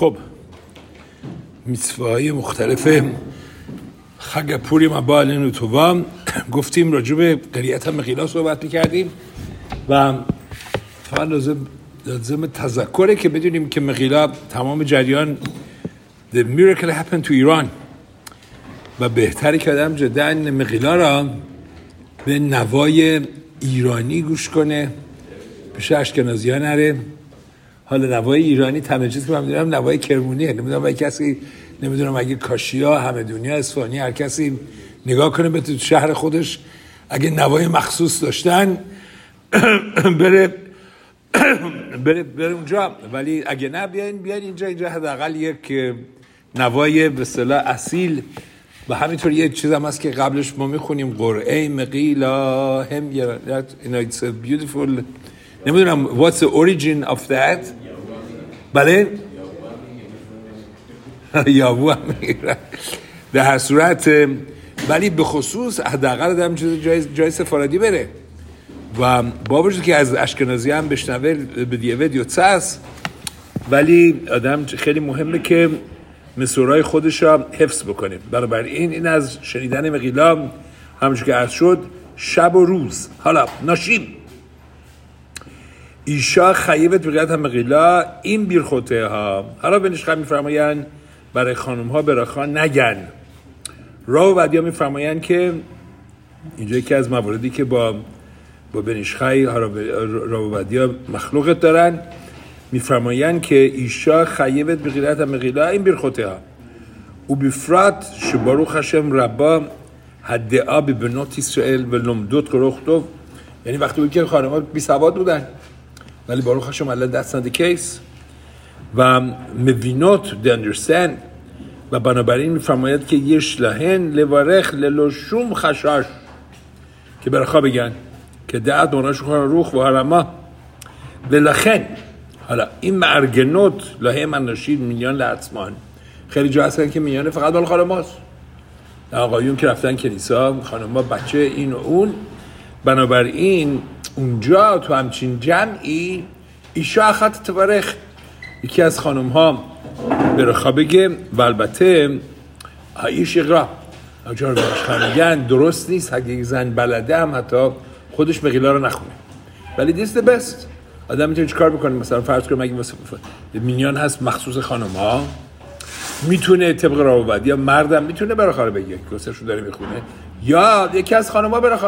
خب میtzvahهای مختلف خگ پوریم ابا علیנו טובה گفتیم راجع به قریت مغیلا صحبت میکردیم و فقط لازم تذکره که بدونیم که مغیلا تمام جریان the miracle happened to Iran و بهتره که آدم جدا مغیلا را به نوای ایرانی گوش کنه، پیش اشکنازی ها نره. حالا نوای ایرانی تنها چیزی که من میدونم نوای کرمونیه. نمیدونم اگه کسی اگه کاشیا همه دنیا اصفهانی هر کسی نگاه کنه به تو شهر خودش اگه نوای مخصوص داشتن بره اونجا، ولی اگه نه بیاین اینجا حداقل یک نوای به اصطلاح اصیل. و همینطور یه چیز هم هست که قبلش ما میخونیم قرعه مغیلا هم it's a beautiful نمیدونم what's the origin of that بله یابو هم میگیرن در هر صورت، ولی به خصوص حداقل آدم جای سفارتی بره و با وجود که از اشکنازی هم بشنوه به دیوید یوتسه است، ولی آدم خیلی مهمه که مسورای خودش را حفظ بکنه. بنابراین این از شنیدن مغیلا همونجور که عرض شد شب و روز. حالا ناشیم ایشا خیبت بقیت مغیلا این بیرخوته ها. حالا بنشخه میفرماین برای خانم ها براخا نگن. راو بعدیا میفرماین که اینجا یکی از مواردی که با بنشخه راو بعدیا مخلوقت دارن، میفرماین که ایشا خیبت بقیت مغیلا این بیرخوته ها و بفرات شباروخ هشم ربا هدعا به بنات اسرائیل و لمدود قروختو. یعنی وقتی بود که خانم ها بی سواد بودن ولی باروخ هشم الله that's not the case و مبینات they understand و بنابراین میفرماید که یش لهن لوارخ للوشوم خشاش که برخوا بگن که دعت دوناشو خانم روخ و حرما ولخن. حالا این مرگنوت لحه من ناشید میان لعصمان خیلی جا هستن که میانه فقط بال خانم هاست، آقایون که رفتن کنیسا، خانم ها بچه این و اون. بنابراین اونجا تو همچین جمعی ایشا اخت تبارخ یکی از خانم ها برخوا بگه و البته ایش اقرا اجار میگن درست نیست اگه زن بلده هم حتی خودش مغیلا رو نخونه، ولی this the best. آدم میتونه چیکار بکنه؟ مثلا فرض کنیم اگه مینیان هست مخصوص خانم ها، میتونه طبق راوبدی یا مردم میتونه براخا رو بگه که واسهشون داره میخونه، یا یکی از خانم ها براخا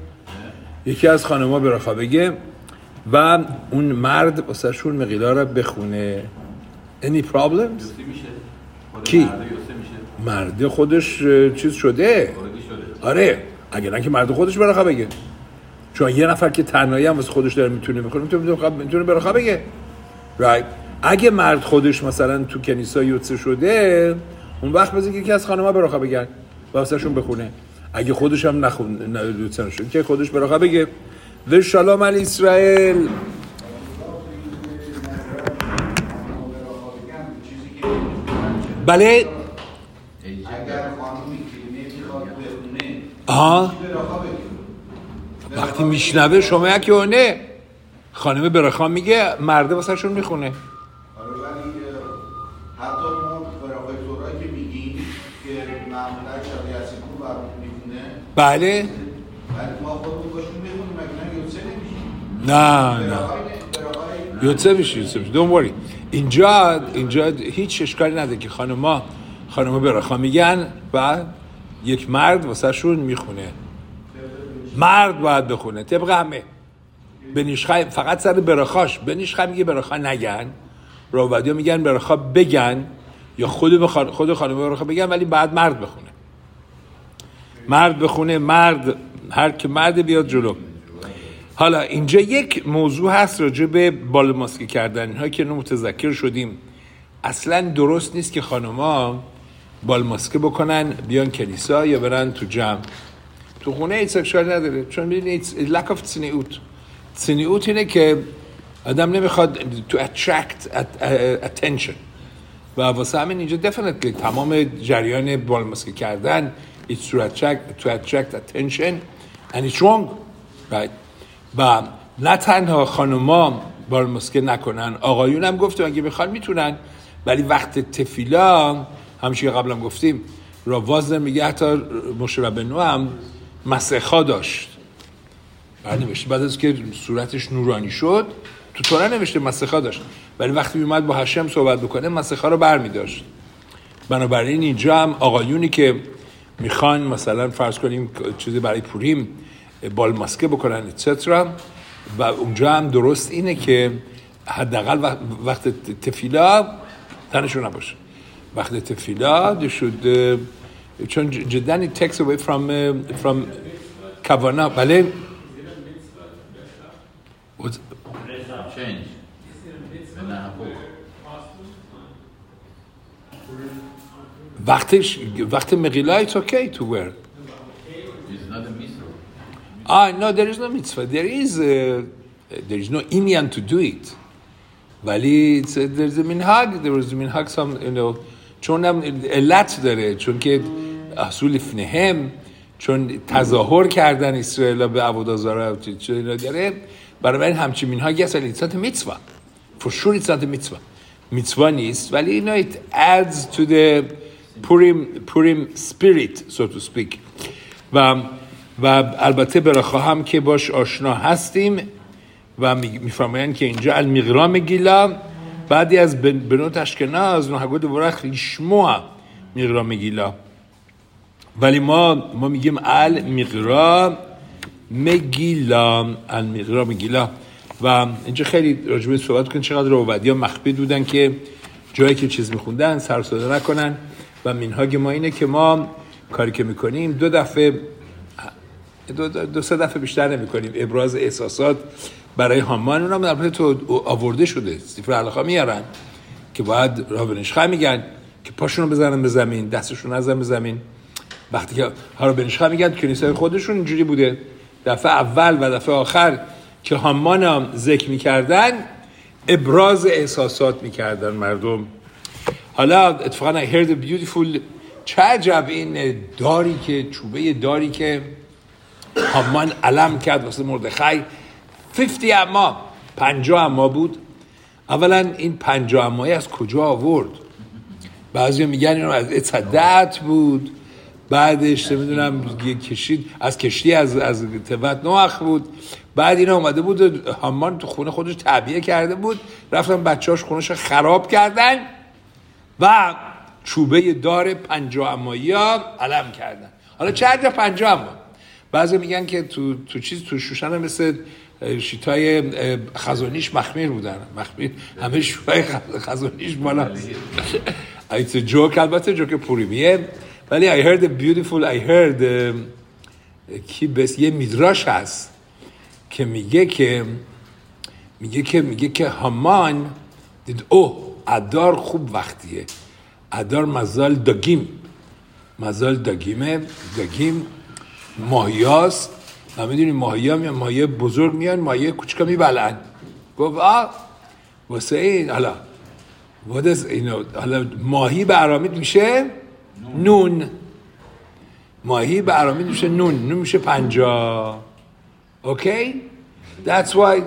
بگه و اون مرد واسهشون مغیلا رو بخونه. any problems؟ کی؟ مرد خودش چیز شده؟ آره، اگه نه که مرد خودش براخا بگه، چون یه نفر که تنهایی هم واسه خودش داره میتونه میتونه براخا بگه right. اگه مرد خودش مثلا تو کنیسا یوتسه شده اون وقت بذاره که یکی از خانم‌ها براخا بگن واسهشون بخونه. اگه خودش هم یوتسه نشد که خودش براخا بگه. و شالام علی اسرائیل. بله اگر خانمی که نمیخواد بخونه وقتی میشنوه شما یکی اونه خانمه براخا میگه مرده واسه شون میخونه. آره، ولی حتی ما براخای تورایی که میگیم که معمولا شریعت سکون برمون میخونه بله، ولی ما خودمون باشون میخونیم اگه نه یوتسه نمیشیم. نه یوتسه میشی don't worry. اینجا هیچ اشکالی نداره که خانم‌ها براخا میگن و یک مرد واسه شون میخونه. مرد باید بخونه طبق همه. بنیشخه فقط سر براخاش بنیشخه میگه براخا نگن، راودیا میگن براخا بگن یا خود خانم براخا بگن، ولی بعد مرد بخونه. مرد هر که مرد بیاد جلو. حالا اینجا یک موضوع هست راجع به بال ماسکه کردن. اینها که متذکر شدیم اصلا درست نیست که خانم‌ها بال ماسکه بکنن بیان کنیسا یا برن تو جمع. تو خونه این سکشوال نداره، چون میدونید lack of چنیوت اینه که آدم نمیخواد to attract attention و واسه همین اینجا definitely تمام جریان بال ماسکه کردن it's to attract attention and it's wrong right. و نه تنها خانوما بال ماسکه نکنن، آقایون هم گفتم اگه بخوان میتونن، ولی وقت تفیلا همیشه قبلا گفتیم راواز میگه حتی موشه ربنو هم مسخا داشت، نوشته بعد از که صورتش نورانی شد تو تورا نوشته مسخا داشت، ولی وقتی اومد با هشم صحبت بکنه مسخا رو برمی داشت. بنابراین اینجا هم آقایونی که میخوان مثلا فرض کنیم چیزی برای پوریم بال ماسکه بکنن اتسترا، و اونجا هم درست اینه که حداقل وقت تفیلا تنشون نباشه. وقت تفیلا شد چون جدا it takes away from کوانا. بله وقت مغیلا it's okay to wear. It's not a mitzvah. No, there is no mitzvah. There is no inyan to do it. ولی there's a minhag. There is a minhag some, چون هم علت داره، چون که اصول فنهم، چون تظاهر کردن اسرائیل به عبودازارا چیزی داره، برای همچین منهاگی هست. ولی it's not a mitzvah. For sure it's not a mitzvah. mitzvah نیست، ولی it adds to the Purim spirit, so to speak. و البته برخوا هم که باش آشنا هستیم و میفرمایند که اینجا المغرا مگیلا بعدی از بنوت اشکناز نهگود ورخ لیشموع مغرا مگیلا، ولی ما میگیم المغرا مگیلا. و اینجا خیلی راجبه صحبت کنیم چقدر عبادی ها مخبید بودن که جایی که چیز میخوندن سر صدا نکنن. و منهاج ما اینه که ما کاری که میکنیم دو سه دفعه بیشتر نمیکنیم ابراز احساسات برای هامان. اونم البته تو آورده شده، سفر هلاخا میارن که باید رابنشخه میگن که پاشونو بزنن به زمین، دستشون نزن به زمین. وقتی که رابنشخه میگن کنیسه خودشون اینجوری بوده، دفعه اول و دفعه آخر که هامان ذکر میکردن ابراز احساسات میکردن مردم. حالا اتفاقا I heard a beautiful چه عجب این داری که چوبه داری که هامان علم کرد واسه مردخای 50 اما بود. اولا این 50 امایی از کجا آورد؟ بعضی میگن اینو از اتصدت بود، بعدش نمیدونم کشید از کشتی از تبت نوح بود، بعد اینا اومده بود هامان تو خونه خودش تعبیه کرده بود، رفتن بچه‌هاش خونه‌ش خراب کردن و چوبه دار 50 امایی ها علم کردن. حالا چه عجب 50 اما؟ بعضی میگن که تو شوشن هم مثل شیطای خزانیش مخمیر بودن، مخمیر همه شوهای خزانیش بالا. ایتس جوک، البته جوک پوریمیه، ولی I heard کی بس یه میدراش هست که میگه که هامان دید ادار خوب وقتیه، ادار مزال داگیم ماهیاست و میدونی ماهی بزرگ میان ماهی کوچکا میبلن. گفت واسه این حالا حالا ماهی به آرامیت میشه نون، ماهی به آرامیت میشه نون میشه 50. اوکی؟ That's why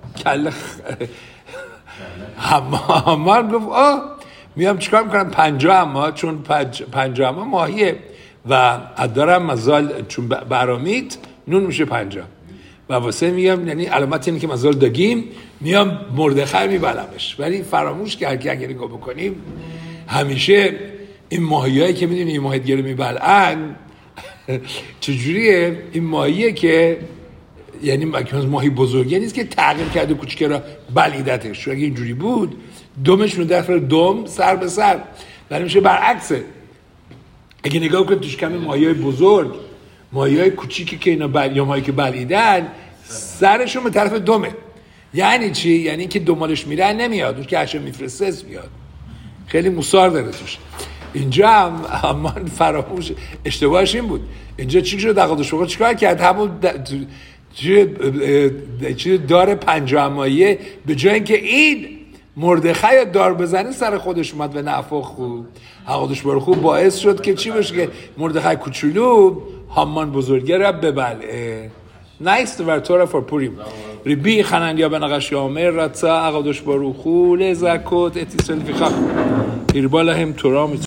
همان گفت میام چیکار میکنم 50 اما، چون 50 اما ماهیه و ادارم مزال چون برامیت نون میشه 50 و واسه میگم یعنی علامت اینه که مزال داگیم میام مردخای میبلمش. ولی فراموش کرد که اگر نگاه بکنیم همیشه این ماهیایی که میدونی این ماهی دیگه رو میبلن چجوریه؟ این ماهیه که یعنی ماهی بزرگی نیست که تغییر کرده کوچیکه را بلیدتش، اگه اینجوری بود دمش رو دفعه دم سر به سر، ولی میشه برعکسه. اگه نگاه کنید توش کمی ماهیای بزرگ، ماهیای کوچیکی که اینا یا ماهی که بلیدن سرشون به طرف دمه. یعنی چی؟ یعنی که دنبالش میره نمیاد، اون که هشم میفرسته میاد. خیلی موسار داره توش. اینجا هم فراموش اشتباهش این بود. اینجا چی شد؟ دقیقا چیکار کرد؟ همون چی داره 50 امایه به جای اینکه این مردخای دار بزنه سر خودش اومد و نفخ خوب حقادش بار خوب باعث شد که چی باشه که مردخای کوچولو هامان بزرگه را ببلعه. Nice to Torah for Purim. Rabbi Hanania ben Agashi Omer Ratza Akadosh Baruch Hu lezakot et Yisrael v'chach. Hirba lahem Torah